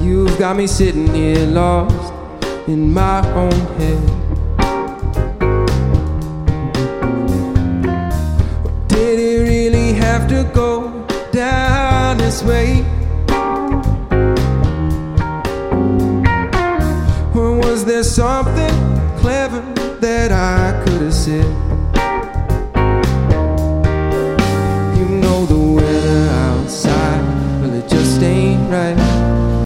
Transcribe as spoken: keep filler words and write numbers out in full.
You've got me sitting here lost in my own head. Did it really have to go down this way? Or was there something clever that I could have said? You know the weather outside, well, it just ain't right.